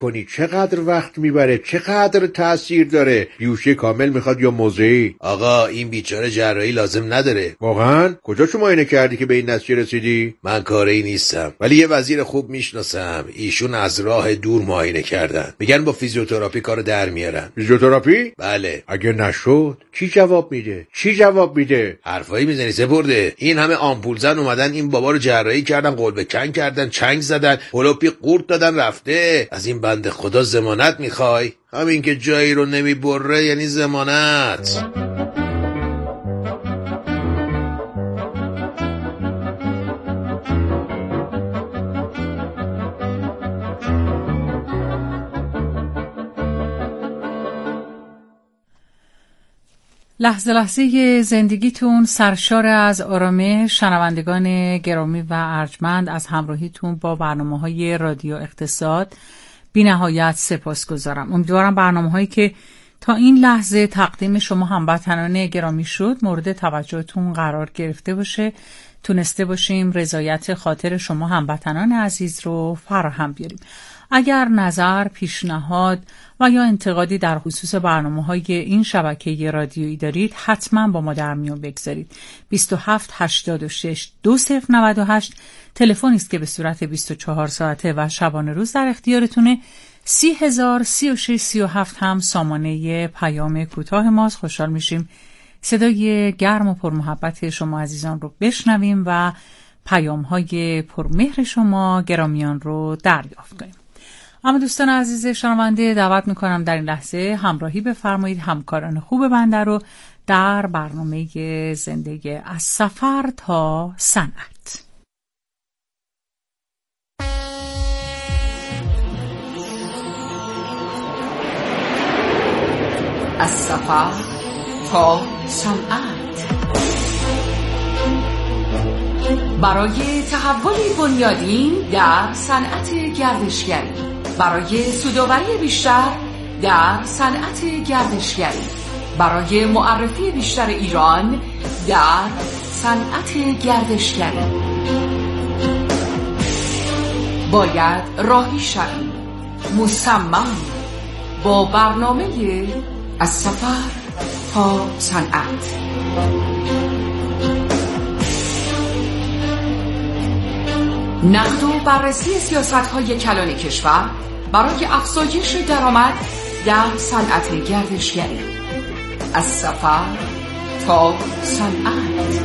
کنی چقدر وقت میبره، چقدر تأثیر داره؟ بیوشی کامل میخواد یا موضعی؟ آقا این بیچاره جراحی لازم نداره. واقعا؟ کجا شما اینه کردی که به این نتیجه رسیدی؟ من کاری نیستم، ولی یه وزیر خوب میشناسم، ایشون از راه دور معاینه کردن، میگن با فیزیوتراپی کارو در میارن. فیزیوتراپی؟ بله. اگه نشد کی جواب میده؟ حرفایی میزنی سپرده؟ این همه آمپول زن اومدن این بابا رو جراحی کردن، قلب کن کردن، چنگ زدن، هلوپی قورت دادن، رفته. از این بنده خدا ضمانت میخوای؟ همین که جایی رو نمیبره یعنی ضمانت. لحظه لحظه زندگیتون سرشار از آرامش. شنوندگان گرامی و ارجمند، از همراهیتون با برنامه‌های رادیو اقتصاد بی نهایت سپاسگزارم. امیدوارم برنامه‌هایی که تا این لحظه تقدیم شما هموطنان گرامی شد مورد توجهتون قرار گرفته باشه، تونسته باشیم رضایت خاطر شما هموطنان عزیز رو فراهم بیاریم. اگر نظر، پیشنهاد و یا انتقادی در خصوص برنامه‌های این شبکه رادیویی دارید حتما با ما در میون بگذارید. 27 86 2098 تلفنی است که به صورت 24 ساعته و شبانه روز در اختیارتونه. 30,036,37 هم سامانه پیام کوتاه ماست. خوشحال میشیم صدای گرم و پرمحبت شما عزیزان رو بشنویم و پیام‌های پرمهر شما گرامیان رو دریافت کنیم. اما دوستان عزیز شنونده، دعوت میکنم در این لحظه همراهی بفرمایید همکاران خوب بنده رو در برنامه زندگی از سفر تا صنعت. از سفر تا صنعت، برای تحول بنیادین در صنعت گردشگری، برای سودآوری بیشتر در صنعت گردشگری، برای معرفی بیشتر ایران در صنعت گردشگری باید راهی شویم، مصمم با برنامه از سفر تا صنعت. نقد و بررسی سیاست‌های کلان کشور برای افزایش درآمد در صنعت گردشگری، از سفر تا صنعت.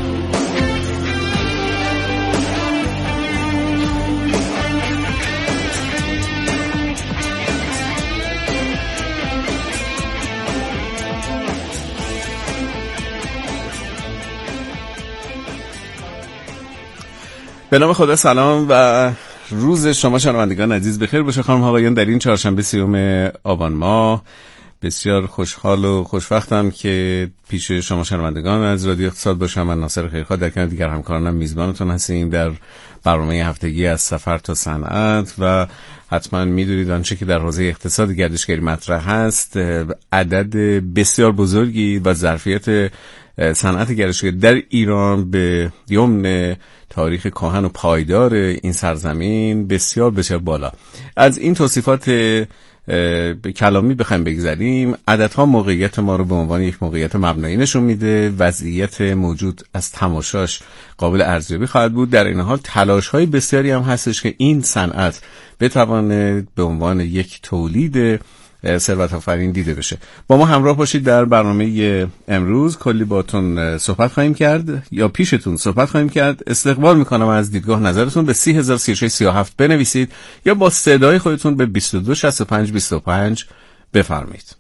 به نام خدا، سلام و روز شما شنوندگان عزیز بخیر باشه. خانم ها آقایان، در این چهارشنبه 30 آبان ماه بسیار خوشحال و خوشوقتم که پیش شما شنوندگان از رادیو اقتصاد باشم. من ناصر خیرخواه در کنار دیگر همکارانم میزبانتون هستیم در برنامه هفتگی از سفر تا صنعت و حتما میدونید آنچه که در حوزه اقتصاد گردشگری مطرح هست عدد بسیار بزرگی و ظرفیت صنعت گردشگری در ایران به یمن تاریخ کهن و پایدار این سرزمین بسیار بسیار بالا. از این توصیفات به کلامی بخوایم بگذاریم، عددها موقعیت ما رو به عنوان یک موقعیت مبنایی نشون میده. وضعیت موجود از تماشاش قابل ارزیابی خواهد بود. در این حال تلاش‌های بسیاری هم هستش که این صنعت بتواند به عنوان یک تولید ثروت آفرین دیده بشه. با ما همراه باشید در برنامه امروز. کلی باتون صحبت خواهیم کرد یا پیشتون صحبت خواهیم کرد. استقبال میکنم از دیدگاه نظرتون. به 30,036,37 بنویسید یا با صدای خودتون به 226525 بفرمایید.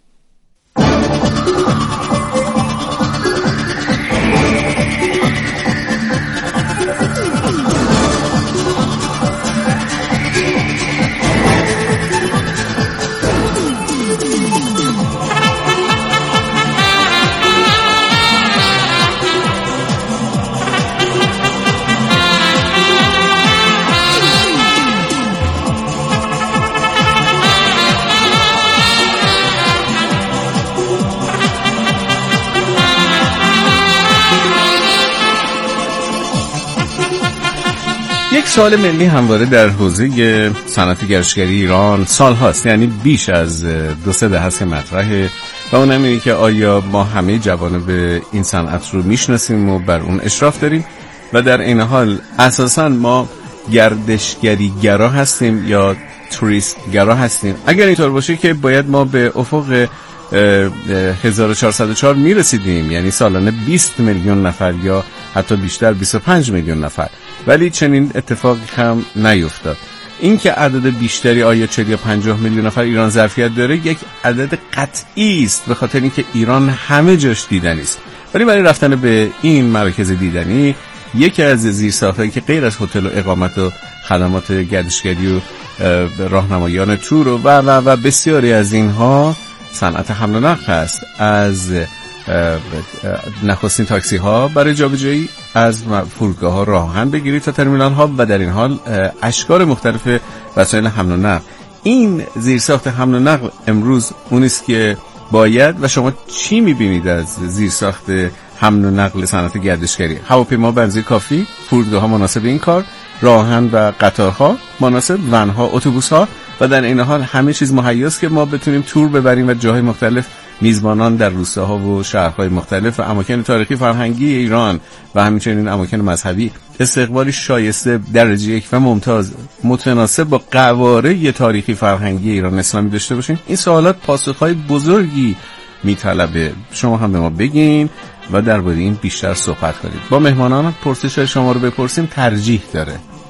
سوال ملی همواره در حوزه صنعت گردشگری ایران سال هاست، یعنی بیش از 2-3 دهه است که مطرحه و اونم اینه که آیا ما همه جوانب این صنعت رو میشناسیم و بر اون اشراف داریم و در این حال اساساً ما گردشگری گرا هستیم یا توریست گرا هستیم؟ اگر اینطور باشه که باید ما به افق 1404 میرسیدیم، یعنی سالانه 20 میلیون نفر یا حتی بیشتر 25 میلیون نفر، ولی چنین اتفاقی هم نیفتاد. این که عدد بیشتری آیا 40 یا 50 میلیون نفر ایران ظرفیت داره یک عدد قطعی است، به خاطر اینکه ایران همه جاش دیدنی است. ولی برای رفتن به این مراکز دیدنی یکی از زیرساخت‌هایی که غیر از هتل و اقامت و خدمات گردشگری و راهنمایان تور و بسیاری از اینها صنعت حمل و نقل است. از نخستین تاکسی ها برای جابجایی، از فرودگاه ها راه آهن بگیرید تا ترمینال ها و در این حال اشکال مختلف وسایل حمل و نقل. این زیرساخت حمل و نقل امروز اون است که باید، و شما چی میبینید از زیرساخت حمل و نقل صنعت گردشگری؟ هواپیما بنزین کافی، فرودگاه ها مناسب این کار، راه آهن و قطارها مناسب، ونها، اتوبوس‌ها و در این حال همه چیز مهیاست که ما بتونیم تور ببریم و جاهای مختلف میزبانان در روستاها و شهرهای مختلف و اماکن تاریخی فرهنگی ایران و همچنین اماکن مذهبی استقبالی شایسته درجه 1 و ممتاز متناسب با قواره تاریخی فرهنگی ایران اسلامی داشته باشیم. این سوالات پاسخهای بزرگی میطلبه. شما هم به ما بگین و درباره این بیشتر صحبت کنید. با مهمانان پرسش شما رو بپرسیم ترجیح داره.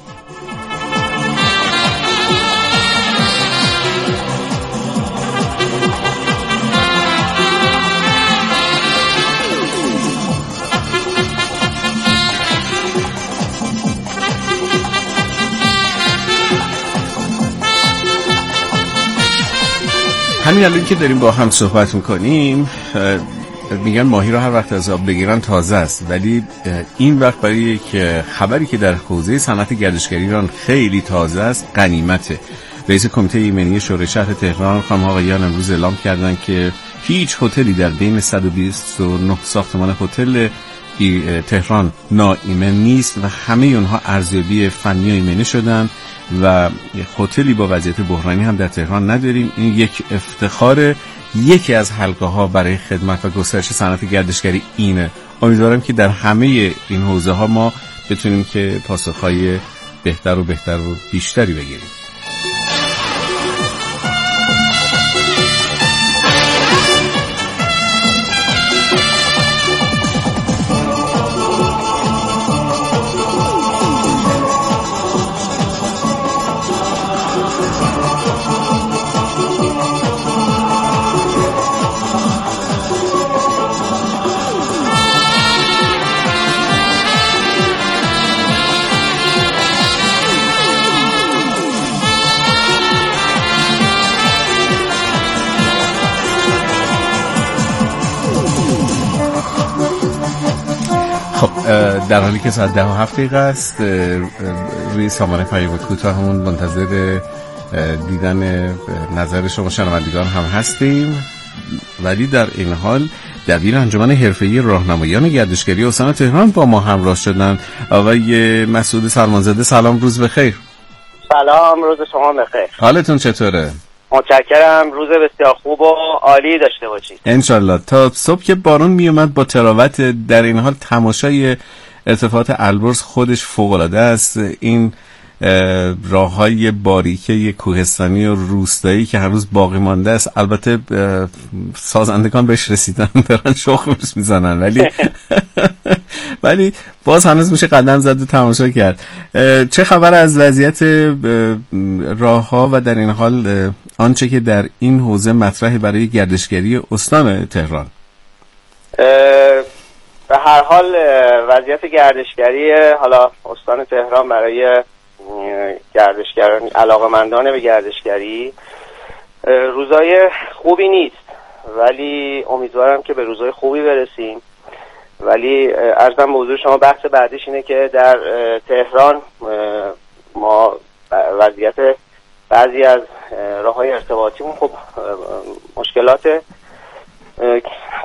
همین الان که داریم با هم صحبت میکنیم میگن ماهی رو هر وقت از آب بگیرن تازه است، ولی این وقت برای یک خبری که در حوزه صنعت گردشگری ایران خیلی تازه است غنیمته. رئیس کمیته ایمنی شورای شهر تهران خانم آقایان امروز اعلام کردن که هیچ هتلی در بین 129 ساختمان هتل تهران ناایمن نیست و همه اونها ارزیابی فنی و ایمنی شدن و هتلی با وضعیت بحرانی هم در تهران نداریم. این یک افتخار. یکی از حلقه ها برای خدمت و گسترش صنعت گردشگری اینه. امیدوارم که در همه این حوزه ها ما بتونیم که پاسخهای بهتر و بیشتری بگیریم. در حالی که ساعت 10:07 است روی سامانه پیام کوتاه همون منتظر دیدن نظر شما شنوندگان هم هستیم، ولی در این حال دبیر انجمن حرفه‌ای راهنمایان گردشگری استان تهران با ما همراه شدن. آقای مسعود سلمانزاده سلام، روز بخیر. سلام، روز شما بخیر. حالتون چطوره؟ متشکرم، روز بسیار خوب و عالی داشته باشید انشالله. تا صبح که بارون میومد با تراوت، در این حال تماشای ارتفاعات البرز خودش فوق‌العاده است. این راههای باریکه کوهستانی و روستایی که هنوز باقی مانده است، البته سازندگان بهش رسیدن دارن شخمش میزنن، ولی باز هنوز میشه قدم زد و تماشا کرد. چه خبر از وضعیت راهها و در این حال آنچه که در این حوزه مطرحه برای گردشگری استان تهران؟ به هر حال وضعیت گردشگری حالا استان تهران برای گردشگران، علاقه‌مندان به گردشگری، روزای خوبی نیست، ولی امیدوارم که به روزای خوبی برسیم. ولی عرضم به حضور شما بحث بعدیش اینه که در تهران ما وضعیت بعضی از راه‌های ارتباطیمون خب مشکلات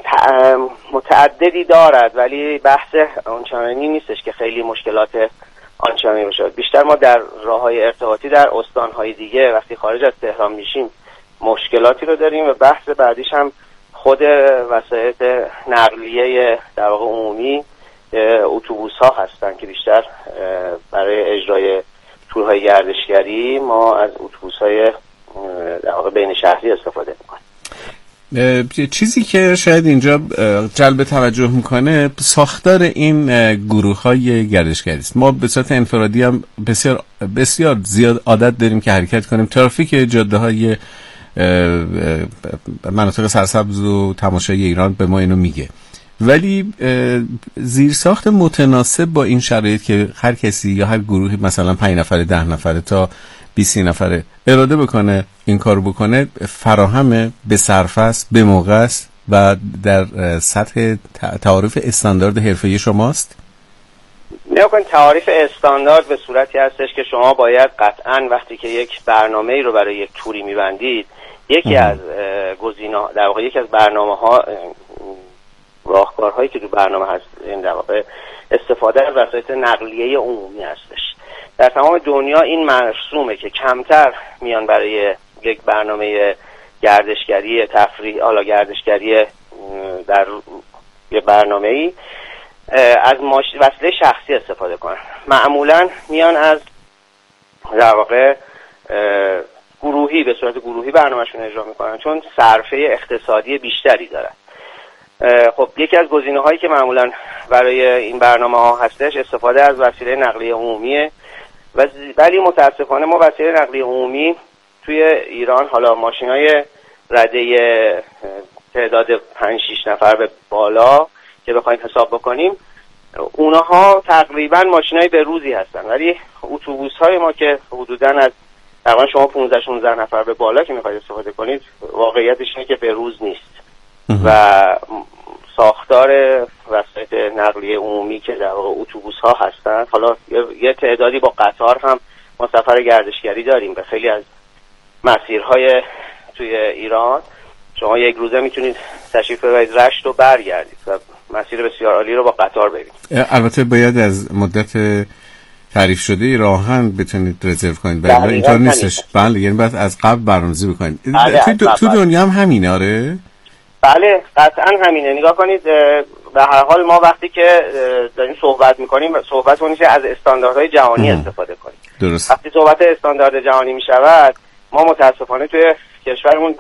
متعددی دارد، ولی بحث اونچنانی نیستش که خیلی مشکلات آنچه میباشد. بیشتر ما در راههای ارتباطی در استانهای دیگه وقتی خارج از تهران میشیم مشکلاتی رو داریم و بحث بعدیش هم خود وسایل نقلیه در واقع عمومی اتوبوس ها هستن که بیشتر برای اجرای تورهای گردشگری ما از اتوبوس های در واقع بین شهری استفاده میکنیم. چیزی که شاید اینجا جلب توجه میکنه ساختار این گروه های گردشگری است. ما به صورت انفرادی هم بسیار زیاد عادت داریم که حرکت کنیم. ترافیک جاده های مناطق سرسبز و تماشای ایران به ما اینو میگه، ولی زیرساخت متناسب با این شرایط که هر کسی یا هر گروهی مثلا 5 نفره 10 نفره تا 20 نفره اراده بکنه این کارو بکنه فراهم به صرفه است، به موقع است و در سطح تعاریف استاندارد حرفه‌ای شماست. نکنید تعاریف استاندارد به صورتی هستش که شما باید قطعاً وقتی که یک برنامه‌ای رو برای یک توری می‌بندید یکی از گزینه‌ها در واقع یکی از برنامه‌ها راهکارهایی که تو برنامه هست این در واقع استفاده از وسایل نقلیه عمومی هستش. در تمام دنیا این مرسومه که کمتر میان برای یک برنامه گردشگری تفریح حالا گردشگری در یک برنامه‌ای از وسیله شخصی استفاده کنن. معمولا میان از در واقع گروهی به صورت گروهی برنامه‌شون اجرا میکنن چون صرفه اقتصادی بیشتری دارن. خب یکی از گزینه‌هایی که معمولا برای این برنامه‌ها هستش استفاده از وسیله نقلیه عمومیه ولی متاسفانه ما وسیله نقلیه عمومی توی ایران حالا ماشین‌های رده تعداد 5-6 نفر به بالا که بخوایم حساب بکنیم اونها تقریبا ماشین‌های به روزی هستن، ولی اتوبوس‌های ما که حدوداً از تقریبا شما 15-16 نفر به بالا که می‌خواید استفاده کنید واقعیتش اینه که به روز نیست و ساختار وسایل نقلیه عمومی که در واقع اتوبوس‌ها هستن، حالا یه تعدادی با قطار هم ما سفر گردشگری داریم به خیلی از مسیرهای توی ایران شما یک روزه میتونید تشریف ببرید رشت و برگردید و مسیر بسیار عالی رو با قطار ببینید. البته باید از مدت تعریف شده راهن بتونید رزرو کنید، برای اینطور نیستش. بله، یعنی باید از قبل برنامه‌ریزی بکنید. تو دنیا هم همینه؟ آره بله قطعا همینه. نگاه کنید به هر حال ما وقتی که داریم صحبت میکنیم صحبت کنیم از استانداردهای جهانی استفاده کنیم. درست. وقتی صحبت استاندارد جهانی میشود ما متاسفانه توی کشورمون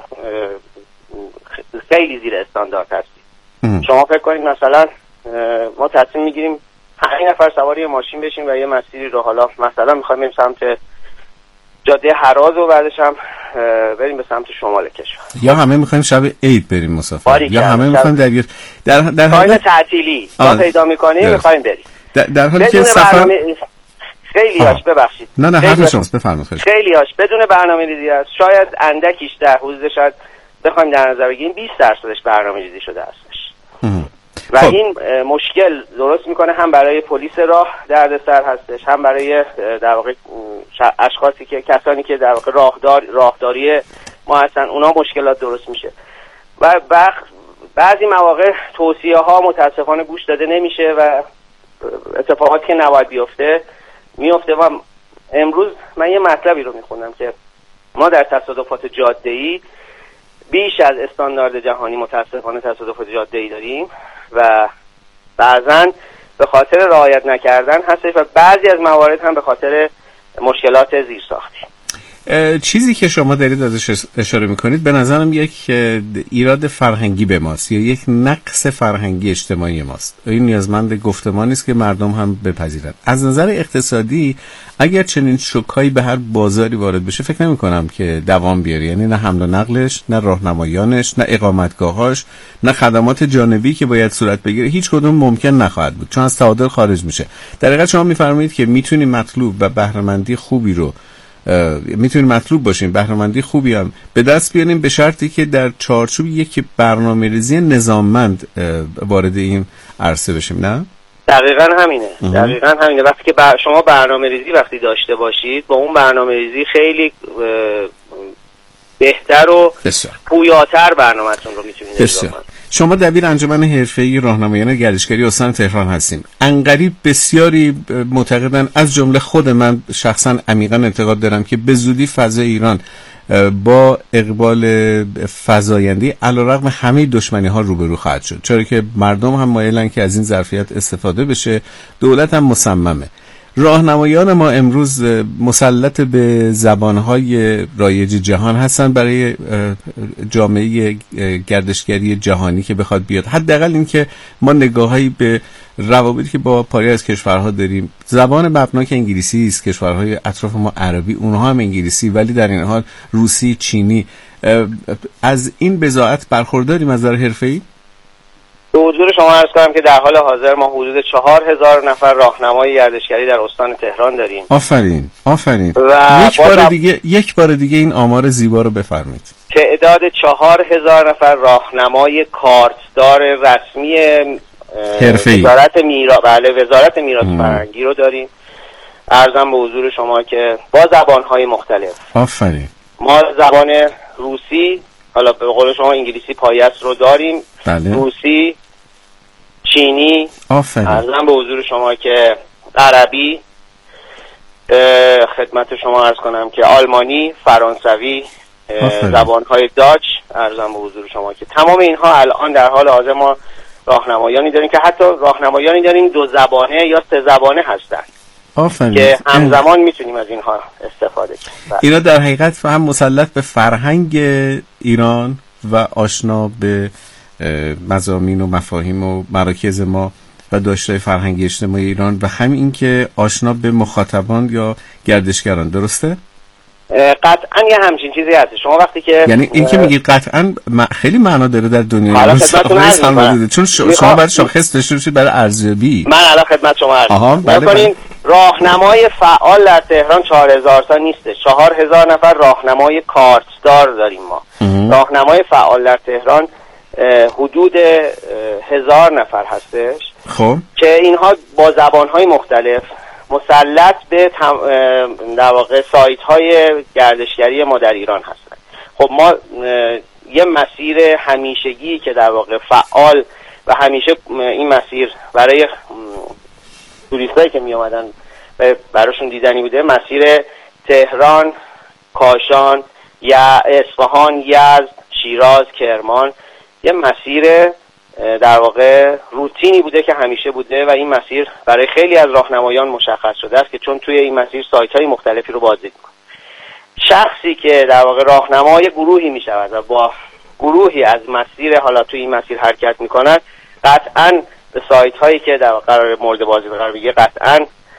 خیلی زیر استاندارد هستیم. شما فکر کنید مثلا ما تصمیم میگیریم 5 نفر سواری ماشین بشیم و یه مسیری رو حالا مثلا میخوایم بریم سمت جاده هراز و بعدش هم بریم به سمت شمال کشور، یا همه میخوایم شب عید بریم مسافر، یا همه میخوایم در حال تعطیلی ما پیدا میکنیم میخوایم بریم در حالی که سفر خیلی‌هاش ببخشید نه حرف شماست بفرمایید. خیلی‌هاش بدون برنامه‌ریزی است. شاید اندکیش در حدود شاید بخوایم در نظر بگیریم 20% برنامه‌ریزی شده هستش و این مشکل درست میکنه هم برای پلیس راه دردسر هستش هم برای در واقع اشخاصی که کسانی که در واقع راهداری ما هستن اونا مشکلات درست میشه و بعضی مواقع توصیه ها متاسفانه گوش داده نمیشه و اتفاقاتی که نباید میفته و امروز من یه مطلبی رو میخوندم که ما در تصادفات جاده‌ای بیش از استاندارد جهانی متاسفانه تصادفات جاده‌ای داریم و بعضن به خاطر رعایت نکردن هستش و بعضی از موارد هم به خاطر مشکلات زیرساختی. چیزی که شما دارید ازش اشاره میکنید به نظرم یک ایراد فرهنگی به ماست یا یک نقص فرهنگی اجتماعی ماست. این نیازمند گفتمانی است که مردم هم بپذیرند. از نظر اقتصادی اگر چنین شوکایی به هر بازاری وارد بشه فکر نمی کنم که دوام بیاره، یعنی نه حمل و نقلش، نه راهنمایانش، نه اقامتگاهاش، نه خدمات جانبی که باید صورت بگیره، هیچ کدوم ممکن نخواهد بود چون از تعادل خارج میشه. در حقیقت شما میفرمایید که میتونیم مطلوب و بهره‌مندی خوبی رو میتونیم مطلوب باشیم، بهره‌مندی خوبی هم به دست بیاریم به شرطی که در چارچوب یک برنامه‌ریزی نظاممند وارد این عرصه بشیم. نه دقیقاً همینه. وقتی که شما برنامه‌ریزی وقتی داشته باشید با اون برنامه‌ریزی خیلی بهتر و بسیار پویاتر برنامه‌تون رو میتونید اجرا کنید. شما دبیر انجمن حرفه‌ای راهنمایان گردشگری استان تهران هستین. عنقریب بسیاری معتقدن، از جمله خود من شخصا عمیقا اعتقاد دارم که به زودی فضای ایران با اقبال فزاینده علیرغم همه دشمنی‌ها روبرو خواهد شد، چرا که مردم هم مایلن که از این ظرفیت استفاده بشه، دولت هم مصممه. راهنمایان ما امروز مسلط به زبانهای رایج جهان هستن برای جامعه گردشگری جهانی که بخواد بیاد. حداقل این که ما نگاهی به روابطی که با پاری از کشورها داریم، زبان مبنای که انگلیسی است، کشورهای اطراف ما عربی، اونها هم انگلیسی، ولی در این حال روسی، چینی، از این بضاعت برخورداریم از نظر حرفه‌ای؟ به حضور شما عرض کنم که در حال حاضر ما حدود 4000 نفر راهنمای گردشگری در استان تهران داریم. آفرین آفرین. و یک بار دیگه این آمار زیبا رو بفرمایید. تعداد 4000 نفر راهنمای کارتدار رسمی حرفه‌ای وزارت میراث فرهنگی رو داریم. عرضم به حضور شما که با زبان‌های مختلف. آفرین. ما زبان روسی، حالا به قول شما انگلیسی پایه‌اش رو داریم. بله. روسی، چینی، آفرین. عرضم به حضور شما که عربی، خدمت شما عرض کنم که آلمانی، فرانسوی، زبان‌های داچ، عرضم به حضور شما که تمام اینها الان در حال حاضر ما راهنمایانی داریم که حتی راهنمایانی داریم 2 زبانه یا 3 زبانه هستن. آفرین. که همزمان میتونیم از اینها استفاده کنیم. اینا در حقیقت هم مسلط به فرهنگ ایران و آشنا به مضامین و مفاهیم و مراکز ما و داشته‌های فرهنگی اجتماعی ایران و همین این که آشنا به مخاطبان یا گردشگران. درسته؟ قطعا یه همچین چیزی هست. شما وقتی که یعنی این که میگید قطعا خیلی معنا داره در دنیای امروز، چون شما برای شاخص داشته باشید برای ارزیابی. من الان خدمت شما عرض بله. راهنمای فعال در تهران 4000 تا نیسته، 4000 نفر راهنمای کارتدار داریم ما. راهنمای فعال در تهران حدود 1000 نفر هستش. خب که اینها با زبان‌های مختلف مسلط به در واقع سایت‌های گردشگری ما در ایران هستن. خب ما یه مسیر همیشگی که در واقع فعال و همیشه این مسیر برای توریستایی که می اومدن براشون دیدنی بوده، مسیر تهران، کاشان، یا اصفهان، یزد، شیراز، کرمان، یه مسیر در واقع روتینی بوده که همیشه بوده و این مسیر برای خیلی از راهنمایان مشخص شده است که چون توی این مسیر سایت‌های مختلفی رو بازدید می‌کنه. شخصی که در واقع راهنمای گروهی می‌شود و با گروهی از مسیر حالا توی این مسیر حرکت می‌کند، قطعاً به سایت‌هایی که در واقع قرار مورد بازی قرار بگیره قطعاً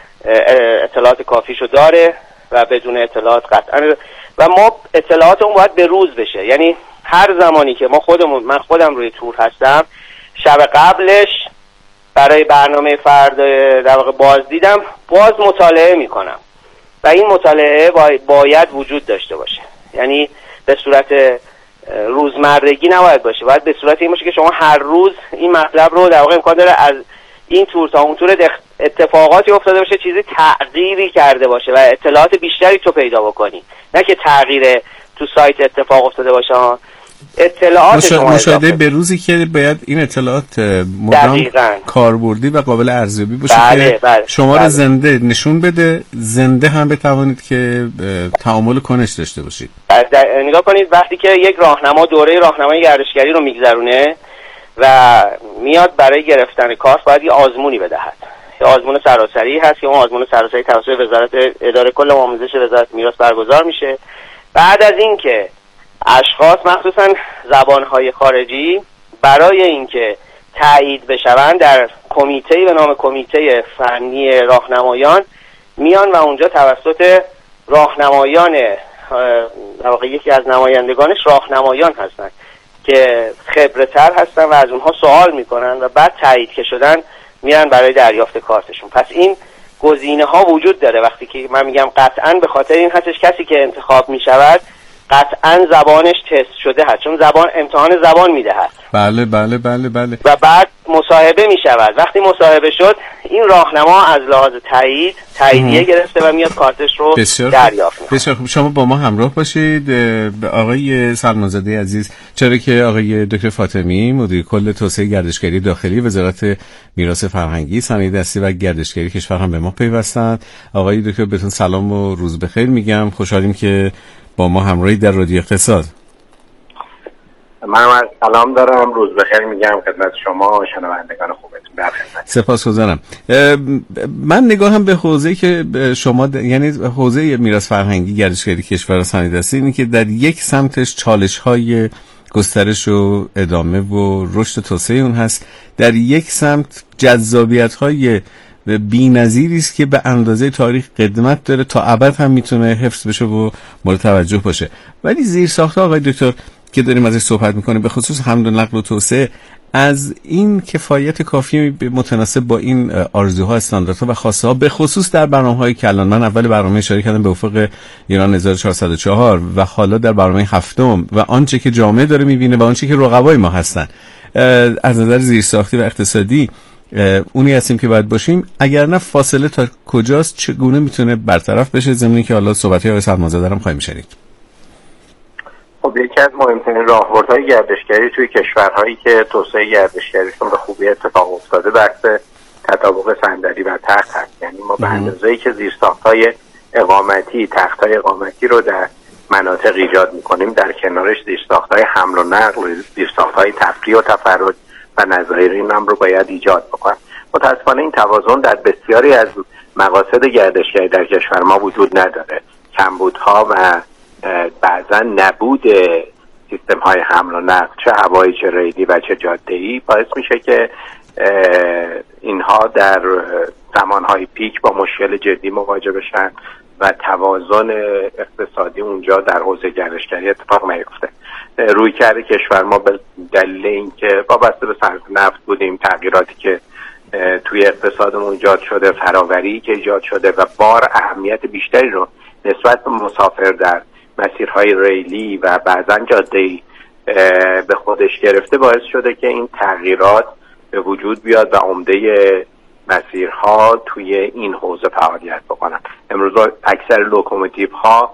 اطلاعات کافیشو داره و بدون اطلاعات قطعاً و ما اطلاعاتمون باید به روز بشه. یعنی هر زمانی که من خودم روی تور هستم، شب قبلش برای برنامه فردا در واقع باز مطالعه میکنم و این مطالعه باید وجود داشته باشه. یعنی به صورت روزمرگی نباید باشه، باید به صورت این باشه که شما هر روز این مطلب رو در واقع امکان داره از این تور تا اون تور اتفاقاتی افتاده باشه، چیزی تغییری کرده باشه و اطلاعات بیشتری تو پیدا بکنی، نه که تغییر تو سایت اتفاق افتاده باشه. اطلاعات مشاهده به روزی که باید این اطلاعات مدام کاربردی و قابل ارزیابی باشه که شما رو زنده نشون بده، زنده هم بتوانید که تعامل کنش داشته باشید. نگاه کنید وقتی که یک راهنما دوره راهنمای گردشگری رو میگذرونه و میاد برای گرفتن کارت، باید یه آزمونی بدهد. یه آزمون سراسری هست که اون آزمون سراسری توسط وزارت اداره کل آموزش وزارت میراث برگزار میشه. بعد از این که اشخاص مخصوصا زبانهای خارجی برای اینکه تایید بشوند در کمیته‌ای به نام کمیته فنی راهنمایان میان و اونجا توسط راهنمایان در واقع یکی از نمایندگانش راهنمایان هستن که خبره‌تر هستن و از اونها سوال میکنن و بعد تایید که شدن میرن برای دریافت کارتشون. پس این گزینه ها وجود داره. وقتی که من میگم قطعاً به خاطر این هستش کسی که انتخاب میشود قطعا زبانش تست شده هست، چون امتحان زبان میدهد. بله بله بله بله. و بعد مصاحبه میشود. وقتی مصاحبه شد این راهنما از لحاظ تاییدیه گرفته و میاد کارتش رو دریافت میکنه. بسیار خوب. شما با ما همراه باشید آقای سلمانزاده عزیز، چرا که آقای دکتر فاطمی مدیر کل توسعه گردشگری داخلی وزارت میراث فرهنگی، صنایع دستی و گردشگری کشور هم به ما پیوستند. آقای دکتر بهتون سلام و روز بخیر میگم. خوشحالیم که با ما همراهی در رادیو اقتصاد. من سلام دارم، روز بخیر میگم خدمت شما و شنوندگان خوبتون. در خدمت. سپاسگزارم. من نگاهم به حوزه‌ای که شما یعنی حوزه میراث فرهنگی گردشگری کشور و صنایع دستی اینه که در یک سمتش چالش‌های گسترش و ادامه و رشد توسعه اون هست، در یک سمت جذابیت‌های بی‌نظیری است که به اندازه تاریخ قدمت داره، تا ابد هم میتونه حفظ بشه و مورد توجه باشه. ولی زیرساخت‌ها آقای دکتر که داریم ازش صحبت میکنیم، به خصوص حمل و نقل و توسعه، از این کفایت کافی متناسب با این آرزوها، استانداردها و خواسته ها، به خصوص در برنامه‌های کلان. من اول برنامه اشاره کردم به افق ایران 1404 و حالا در برنامه هفتم و آنچه که جامعه داره میبینه و آنچه که رقبای ما هستن از نظر زیرساختی و اقتصادی اونی هستیم که باید باشیم. اگر نه فاصله تا کجاست، چگونه میتونه برطرف بشه، زمینی که حالا صحبت‌های آقای سلمانزاده هم خواهیم شنید. خب یکی از مهمترین راهبردهای گردشگری توی کشورهایی که توسعه گردشگریشون به خوبی اتفاق افتاده بحث تطابق صندلی و تخت هست. یعنی ما به اندازه‌ای که زیرساخت‌های اقامتی، تخت‌های اقامتی رو در مناطق ایجاد می‌کنیم، در کنارش زیرساخت‌های حمل و نقل، زیرساخت‌های تفریح و تفرج و نظایر این هم رو باید ایجاد بکنیم. متأسفانه این توازن در بسیاری از مقاصد گردشگری در کشور ما وجود نداره. کمبودها و بعضا نبود سیستم های حمل و نقل، چه هوایی چه ریلی و چه جاده‌ای، باعث میشه که اینها در زمانهای پیک با مشکل جدی مواجه بشن و توازن اقتصادی اونجا در حوزه گردشگری اتفاق نیفته. رویکرد کشور ما به دلیل اینکه وابسته به صنعت نفت بودیم، تغییراتی که توی اقتصادمون ایجاد شده، فراوری که ایجاد شده و بار اهمیت بیشتری رو نسبت به مسافر در مسیرهای ریلی و بعضا جاده‌ای به خودش گرفته، باعث شده که این تغییرات به وجود بیاد و عمده مسیرها توی این حوزه فعالیت بکنن. امروز اکثر لوکوموتیو ها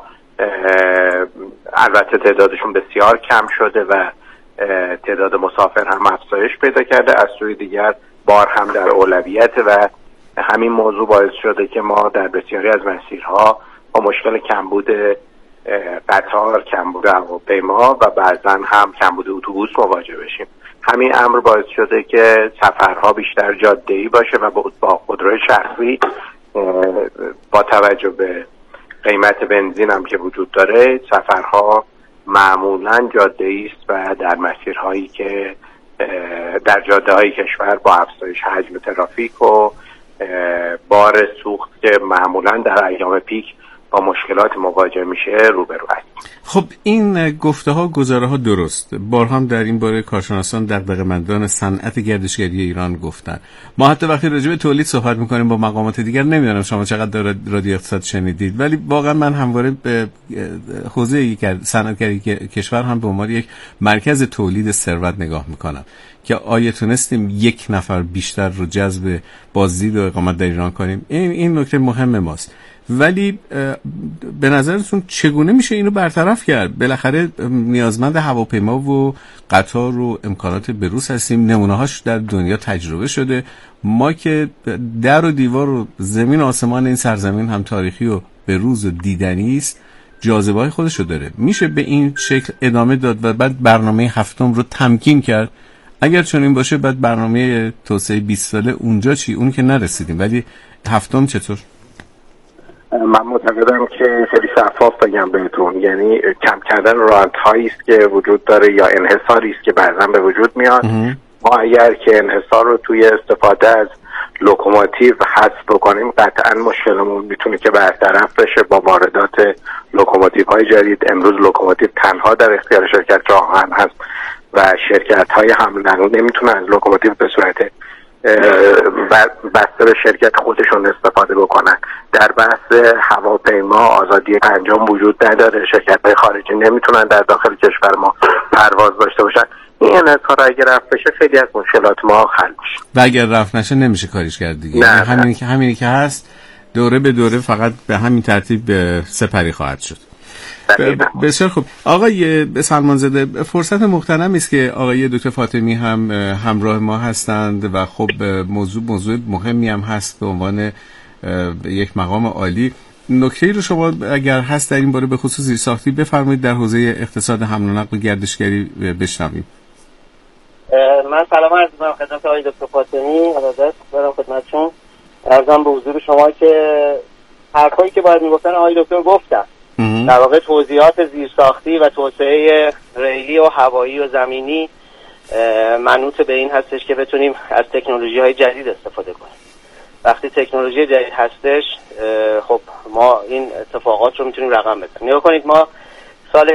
البته تعدادشون بسیار کم شده و تعداد مسافر هم افزایش پیدا کرده، از سوی دیگر بار هم در اولویت و همین موضوع باعث شده که ما در بسیاری از مسیرها با مشکل کمبود قطار، کمبود هواپیما و بعضا هم کمبود اتوبوس مواجه بشیم. همین امر باعث شده که سفرها بیشتر جاده‌ای باشه و با خودروی شخصی با توجه به قیمت بنزین هم که وجود داره، سفرها معمولاً جاده‌ای است و در مسیرهایی که در جاده‌های کشور با افزایش حجم ترافیک و بار سوخت که معمولاً در ایام پیک با مشکلات مواجه میشه روبرو هست. خب این گفته ها، گزاره ها درست. بارها هم در این باره کارشناسان دغدغه‌مندان صنعت گردشگری ایران گفتن. ما حتی وقتی راجع به تولید صحبت میکنیم با مقامات دیگر، نمیدونم شما چقدر در رادیو اقتصاد شنیدید، ولی واقعا من همواره به حوزه صنعتگری کشور هم به عنوان یک مرکز تولید ثروت نگاه میکنم که آیا تونستیم یک نفر بیشتر رو جذب بازدید و اقامت در ایران کنیم. این نکته مهم ماست. ولی به نظرتون چگونه میشه اینو برطرف کرد؟ بالاخره نیازمند هواپیما و قطار و امکانات بروز هستیم، نمونه‌هاش در دنیا تجربه شده. ما که در و دیوار و زمین و آسمان این سرزمین هم تاریخی و بروز و دیدنی است، جاذبه‌های خودشو داره. میشه به این شکل ادامه داد و بعد برنامه هفتم رو تمکین کرد؟ اگر چنین باشه بعد برنامه توسعه 20 ساله اونجا چی؟ اون که نرسیدیم، ولی هفتم چطور؟ من معتقدم که خیلی شفاف بگم بهتون، یعنی کم کردن رانت‌هایی است که وجود داره یا انحصاری است که بعضا به وجود میاد. ما اگر که انحصار رو توی استفاده از لوکوموتیو حذف بکنیم، قطعا مشکلمون میتونه که برطرف بشه با واردات لوکوموتیوهای جدید. امروز لوکوموتیو تنها در اختیار شرکت راهآهن هست و شرکت‌های حمل و نقل نمیتونن از لوکوموتیو به صورت بسته به شرکت خودشون استفاده بکنن. در بحث هواپیما آزادی انجام وجود نداره، شرکت‌های خارجی نمیتونن در داخل کشور ما پرواز داشته باشن. این انحصار اگر رفت بشه خیلی از مشکلات ما حل میشه و اگر رفت نشه نمیشه کاریش کرد دیگه. همینی که هست دوره به دوره فقط به همین ترتیب سپری خواهد شد. بسیار خوب. آقای سلمانزاده، فرصت مغتنمی است که آقای دکتر فاطمی هم همراه ما هستند و خب موضوع مهمی هم هست به عنوان یک مقام عالی. نکته‌ای رو شما اگر هست در این باره به خصوص زیرساختی بفرمایید در حوزه اقتصاد حمل و نقل و گردشگری بشنویم. من سلام عرض می‌کنم خدمت آقای دکتر فاطمی. ارادت دارم خدمتتون. عرضم به حضور شما که حرفایی که باید میگفتن آقای دکتر گفتن. در واقع توضیحات زیرساختی و توسعه ریلی و هوایی و زمینی منوط به این هستش که بتونیم از تکنولوژی‌های جدید استفاده کنیم. وقتی تکنولوژی جدید هستش خب ما این اتفاقات رو میتونیم رقم بزنیم. نگاه کنید ما سال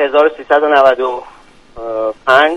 1395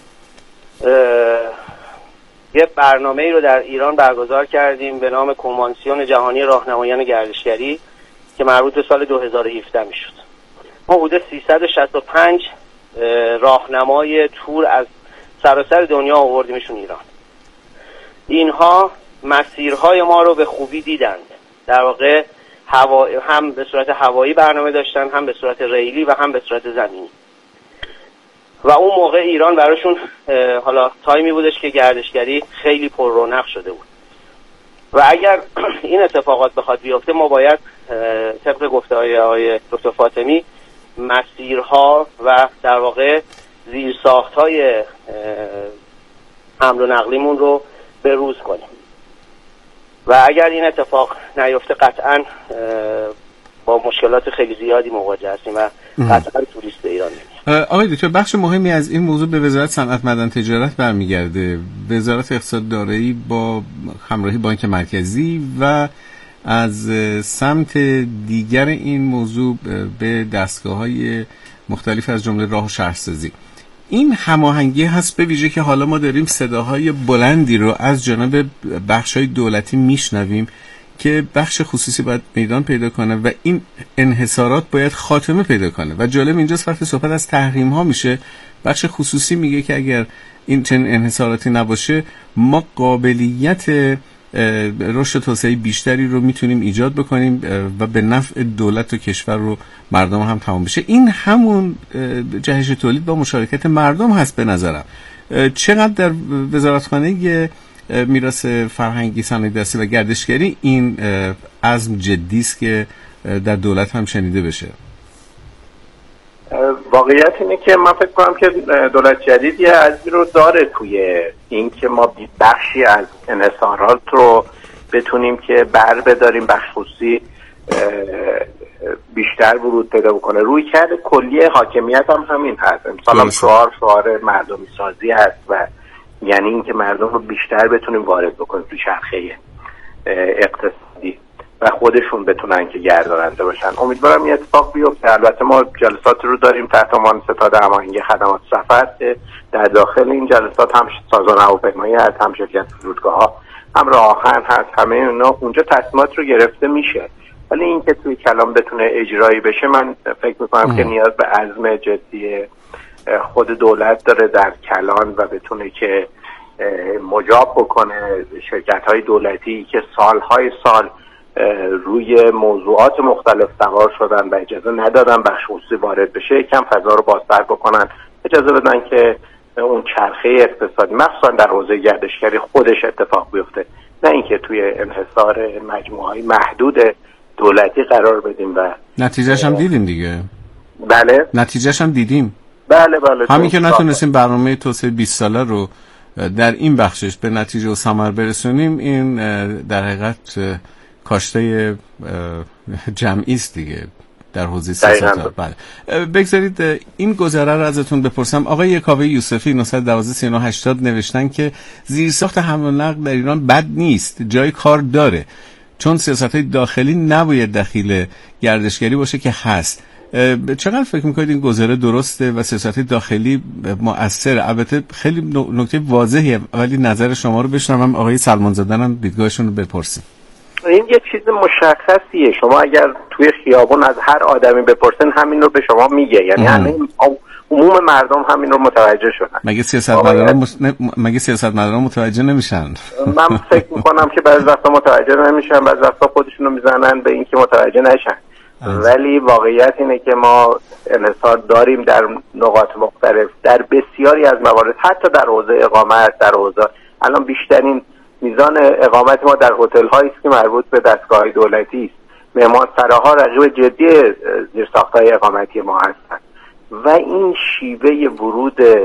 یه برنامه‌ای رو در ایران برگزار کردیم به نام کنوانسیون جهانی راهنمایان گردشگری که مربوط به سال 2017 میشد. ما حدود 365 راهنمای تور از سراسر دنیا آوردیمشون ایران. اینها مسیرهای ما رو به خوبی دیدند. در واقع هم به صورت هوایی برنامه داشتن، هم به صورت ریلی و هم به صورت زمینی. و اون موقع ایران براشون حالا تایمی بودش که گردشگری خیلی پر رونق شده بود. و اگر این اتفاقات بخواد بیفته ما باید طبق گفته‌های آقای دکتر فاطمی مسیرها و در واقع زیرساخت‌های حمل و نقلیمون رو بروز کنیم. و اگر این اتفاق نیفته قطعاً با مشکلات خیلی زیادی مواجه هستیم و قطعاً توریست ایران نمیاد. آقای دکتر، بخش مهمی از این موضوع به وزارت صنعت معدن تجارت برمیگرده. وزارت اقتصاد دارایی با همراهی بانک مرکزی و از سمت دیگر این موضوع به دستگاه‌های مختلف از جمله راه و شهرسازی. این هماهنگی هست به ویژه که حالا ما داریم صداهای بلندی رو از جانب بخش‌های دولتی میشنویم که بخش خصوصی باید میدان پیدا کنه و این انحصارات باید خاتمه پیدا کنه. و جالب اینجاست وقتی صحبت از تحریم ها میشه بخش خصوصی میگه که اگر این چنین انحصاراتی نباشه ما قابلیت رشد و توسعه بیشتری رو میتونیم ایجاد بکنیم و به نفع دولت و کشور رو مردم هم تمام بشه. این همون جهش تولید با مشارکت مردم هست به نظرم. چقدر در وزارتخانه میراث فرهنگی، صنایع دستی و گردشگری این عزم جدی است که در دولت هم شنیده بشه؟ واقعیت اینه که من فکر کنم که دولت جدید یه عزمی رو داره توی این که ما بخشی از انحصارات رو بتونیم که بر بداریم، بخش خصوصی بیشتر ورود پیدا بکنه. روی کرد کلی حاکمیت هم همین هست. مثلا شعار مردمی سازی هست و یعنی این که مردم رو بیشتر بتونیم وارد بکنیم توی چرخه اقتصادی و خودشون بتونن که گرداننده باشن. امیدوارم این اتفاق بیفته. البته ما جلسات رو داریم تحت عنوان ستاد هماهنگی خدمات سفر. در داخل این جلسات هم سازمان هواپیمایی هست، هم شرکت فرودگاه‌ها، هم راه آهن هست. همه اونا اونجا تصمیمات رو گرفته میشه. ولی این که توی کلام بتونه اجرایی بشه من فکر می‌کنم که نیاز به عزم جدی خود دولت داره در کلان و بتونه که مجاب بکنه شرکت‌های دولتی که سال‌های سال روی موضوعات مختلف سوار شدن و اجازه ندادن بخش خصوصی وارد بشه، کم فضا رو بازتر بکنن، اجازه بدن که اون چرخه اقتصادی مخصوصا در حوزه گردشگری خودش اتفاق بیفته، نه اینکه توی انحصار مجموعه‌های محدود دولتی قرار بدیم. و نتیجهش هم دیدیم دیگه. بله نتیجهش هم دیدیم. بله همین که نتونستیم برنامه توسعه 20 ساله رو در این بخشش به نتیجه و ثمر برسونیم، این در حقیقت کاشته جمعی است دیگه در حوزه سیاست. بله. بگذارید این گزاره رو ازتون بپرسم. آقای کاوه یوسفی 9123980 نوشتن که زیرساخت حمل و نقل در ایران بد نیست، جای کار داره، چون سیاست‌های داخلی نباید دخیل گردشگری باشه که هست. چقدر فکر میکنید این گزاره درسته و سیاست داخلی مؤثره؟ البته خیلی نکته واضحیه ولی نظر شما رو بشنوم. آقای سلمان زاده هم دیدگاهشون رو بپرسیم. این یه چیز مشخصیه، شما اگر توی خیابون از هر آدمی بپرسن همین رو به شما میگه، یعنی همین عموم مردم همین رو متوجه شدن. مگه سیاستمداران متوجه نمیشن؟ من فکر میکنم که بعضی وقتا متوجه نمیشن، بعضی وقتا خودشونو میزنن به اینکه متوجه نشن. ولی واقعیت اینه که ما انحصار داریم در نقاط مختلف در بسیاری از موارد، حتی در حوزه اقامت، در حوزه الان بیشترین میزان اقامت ما در هتل هایی است که مربوط به دستگاه دولتی است. مهمانسراها رقیب جدی زیرساخت‌های اقامتی ما هستند و این شیوه ورود